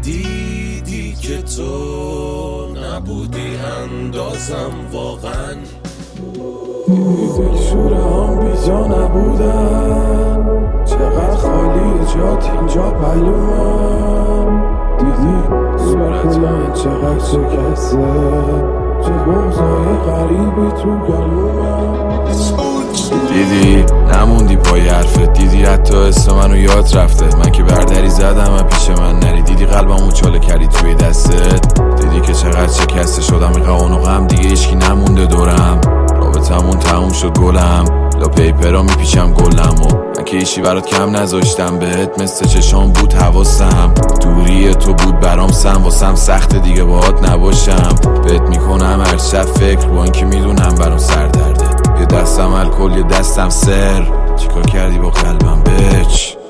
دیدی که تو نبودی اندازم واقعا. دیدی شوره هم بیجا نبودن، چقدر خالی جات اینجا پلومن. دیدی صورت من چقدر شکسته، چه بغضای غریبی تو گلومن. دیدی نموندی پای حرفت، دیدی حتی اسم منو یاد رفته. من که بردری زدم و پیش من نری، دیدی قلبمو چاله کردی توی دستت. دیدی که چقدر شکسته شدم، این قوان و غم دیگه هیچکی نمونده دورم. رابطمون تموم شد گلم، لا پیپرا میپیچم گلم و من که ایشی برات کم نذاشتم. بهت مثل چشام بود حواسم، دوری تو بود برام سم، واسم سخت دیگه باهات نباشم. بهت میکنم هر شب فکر، با اینکه میدونم برام سردرده. یه دستم الکل یه دستم سر، چیکار کردی با قلبم بچ؟